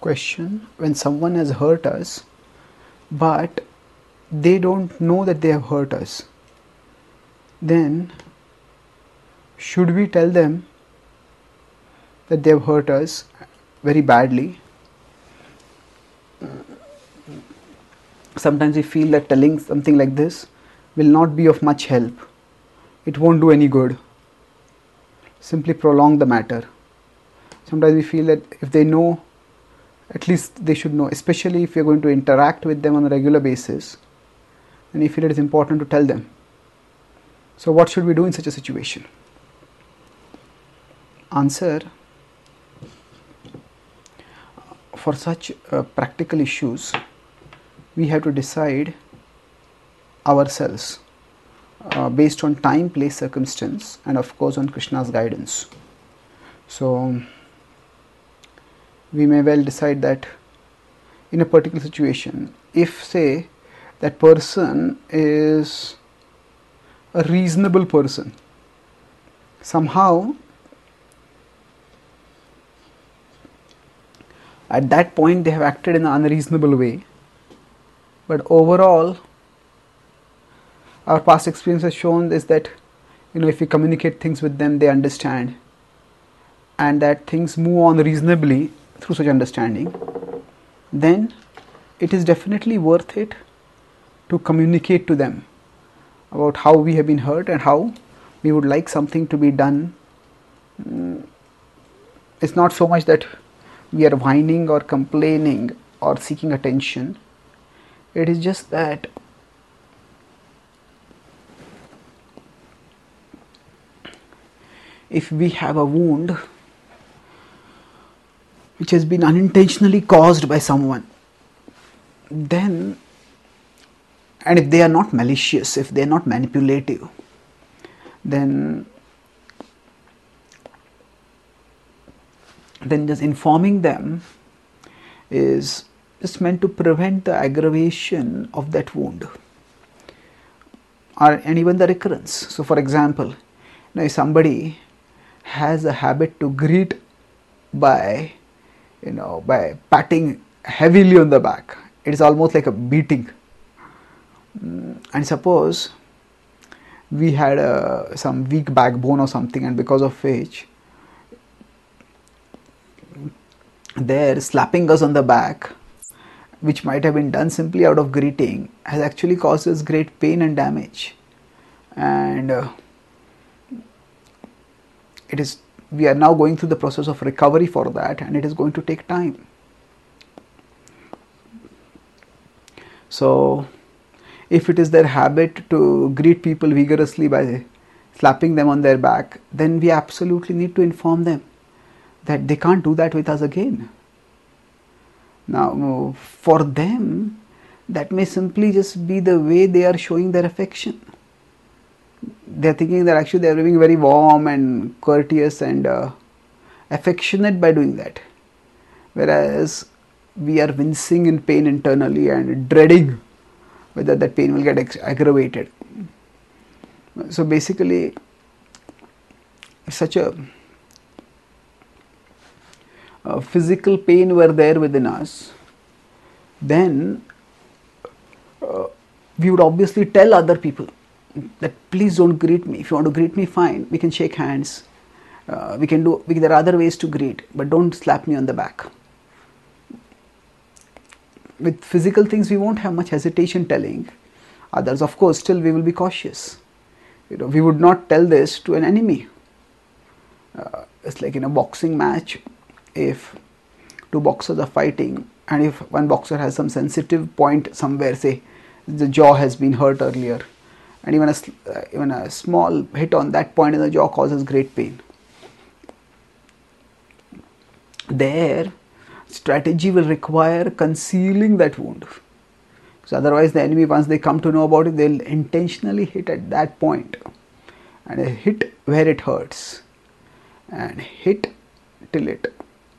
Question: when someone has hurt us, but they don't know that they have hurt us, then should we tell them that they have hurt us very badly? Sometimes we feel that telling something like this will not be of much help. It won't do any good. Simply prolong the matter. Sometimes we feel that if they know, at least they should know, especially if you're going to interact with them on a regular basis, and you feel it is important to tell them. So what should we do in such a situation? Answer: for such practical issues, we have to decide ourselves based on time, place, circumstance, and of course on Krishna's guidance. So we may well decide that in a particular situation, if say that person is a reasonable person, somehow at that point they have acted in an unreasonable way, but overall our past experience has shown is that if we communicate things with them, they understand, and that things move on reasonably through such understanding, then it is definitely worth it to communicate to them about how we have been hurt and how we would like something to be done. It's not so much that we are whining or complaining or seeking attention. It is just that if we have a wound which has been unintentionally caused by someone, then, and if they are not malicious, if they are not manipulative, then just informing them is just meant to prevent the aggravation of that wound and even the recurrence. So for example, if somebody has a habit to greet by patting heavily on the back, it is almost like a beating. And suppose we had some weak backbone or something, and because of which their slapping us on the back, which might have been done simply out of greeting, has actually caused us great pain and damage. And we are now going through the process of recovery for that, and it is going to take time. So if it is their habit to greet people vigorously by slapping them on their back, then we absolutely need to inform them that they can't do that with us again. Now, for them, that may simply just be the way they are showing their affection. They are thinking that actually they are being very warm and courteous and affectionate by doing that. Whereas we are wincing in pain internally and dreading whether that pain will get aggravated. So basically, if such a physical pain were there within us, then we would obviously tell other people that please don't greet me. If you want to greet me, fine, we can shake hands. There are other ways to greet, but don't slap me on the back. With physical things, we won't have much hesitation telling others. Of course, still we will be cautious. We would not tell this to an enemy. It's like in a boxing match, if two boxers are fighting, and if one boxer has some sensitive point somewhere, say the jaw has been hurt earlier, and even a small hit on that point in the jaw causes great pain. There, strategy will require concealing that wound. So otherwise the enemy, once they come to know about it, they'll intentionally hit at that point, and they hit where it hurts, and hit till it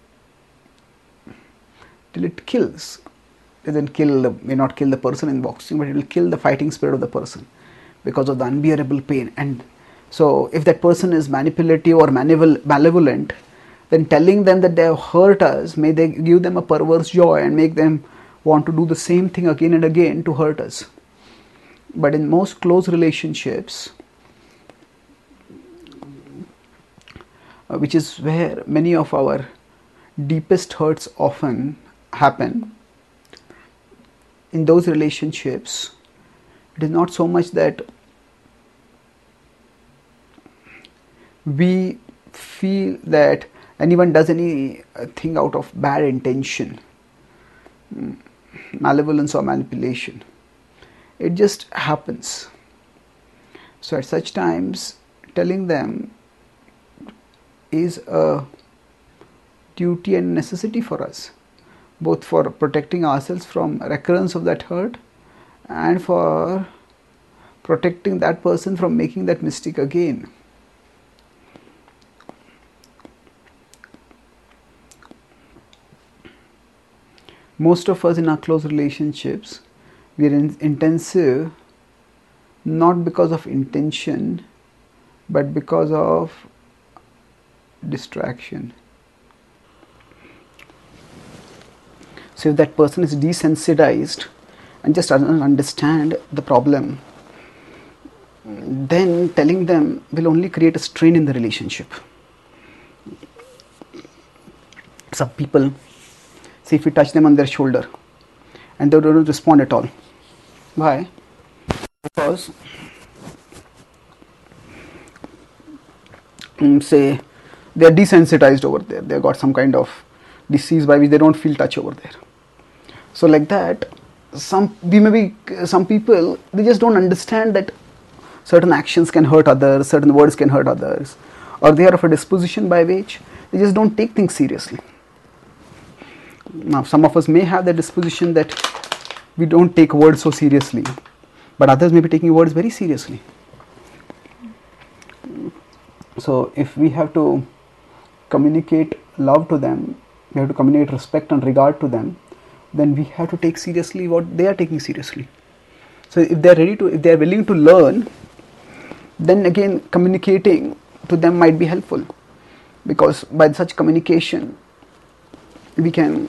kills. It may not kill the person in boxing, but it will kill the fighting spirit of the person because of the unbearable pain. And so if that person is manipulative or malevolent, then telling them that they have hurt us may they give them a perverse joy and make them want to do the same thing again and again to hurt us. But in most close relationships, which is where many of our deepest hurts often happen, in those relationships, it is not so much that we feel that anyone does anything out of bad intention, malevolence or manipulation. It just happens. So at such times, telling them is a duty and necessity for us, both for protecting ourselves from recurrence of that hurt and for protecting that person from making that mistake again. Most of us in our close relationships, we are intensive not because of intention but because of distraction. So if that person is desensitized and just doesn't understand the problem, then telling them will only create a strain in the relationship. Some people, see, if we touch them on their shoulder and they don't respond at all. Why? Because say they are desensitized over there, they have got some kind of disease by which they don't feel touch over there. So like that, some people, they just don't understand that certain actions can hurt others, certain words can hurt others, or they are of a disposition by which they just don't take things seriously. Now some of us may have the disposition that we don't take words so seriously, but others may be taking words very seriously. So if we have to communicate love to them, we have to communicate respect and regard to them, then we have to take seriously what they are taking seriously. So if they are willing to learn, then again communicating to them might be helpful, because by such communication they can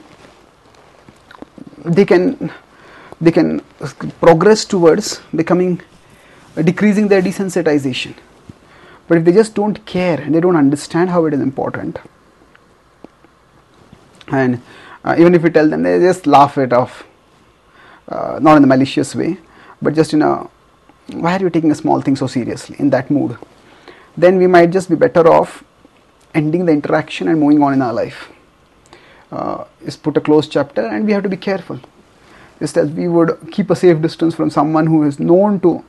progress towards decreasing their desensitization. But if they just don't care and they don't understand how it is important, and even if we tell them, they just laugh it off, not in a malicious way, but just in a, why are you taking a small thing so seriously, in that mood, then we might just be better off ending the interaction and moving on in our life. Is put a closed chapter, and we have to be careful. Just as we would keep a safe distance from someone who is known to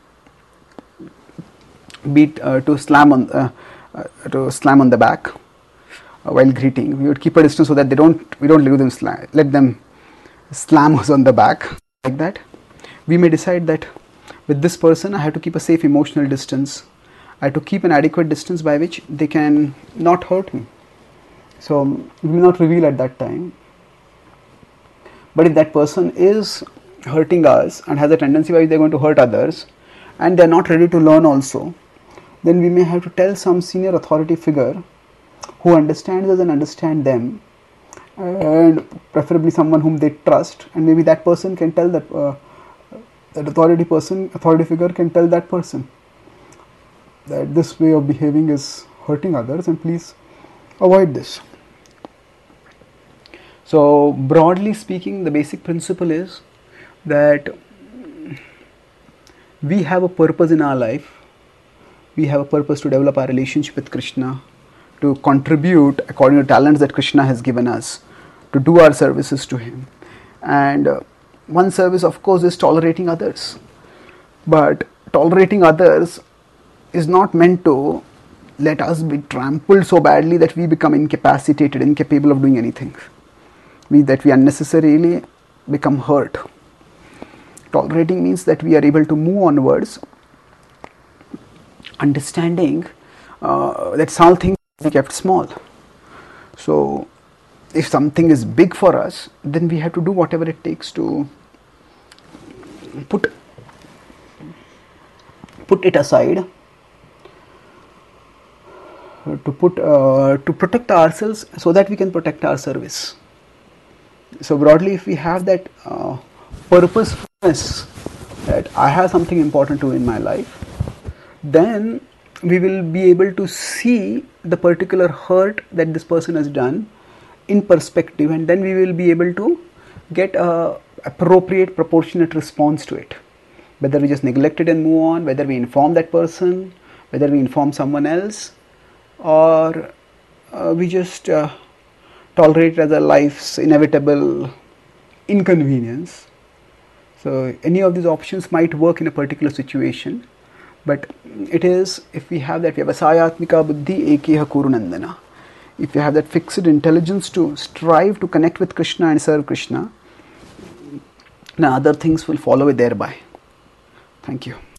slam on the back while greeting, we would keep a distance so that we don't let them slam us on the back like that. We may decide that with this person I have to keep a safe emotional distance. I have to keep an adequate distance by which they can not hurt me. So we will not reveal at that time. But if that person is hurting us and has a tendency by which they are going to hurt others, and they are not ready to learn also, then we may have to tell some senior authority figure who understands us and understand them, and preferably someone whom they trust, and maybe that person can tell that authority figure can tell that person that this way of behaving is hurting others and please avoid this. So broadly speaking, the basic principle is that we have a purpose in our life. We have a purpose to develop our relationship with Krishna, to contribute according to talents that Krishna has given us, to do our services to him. And one service, of course, is tolerating others. But tolerating others is not meant to let us be trampled so badly that we become incapacitated, incapable of doing anything. That we unnecessarily become hurt. Tolerating means that we are able to move onwards, understanding that small things be kept small. So if something is big for us, then we have to do whatever it takes to put it aside to protect ourselves so that we can protect our service. So broadly, if we have that purposefulness that I have something important to do in my life, then we will be able to see the particular hurt that this person has done in perspective, and then we will be able to get a appropriate proportionate response to it. Whether we just neglect it and move on, whether we inform that person, whether we inform someone else, or we just tolerate it as a life's inevitable inconvenience. So any of these options might work in a particular situation, but it is, if we have that vyavasayatmika buddhi ekeha kurunandana, if you have that fixed intelligence to strive to connect with Krishna and serve Krishna, now other things will follow it thereby. Thank you.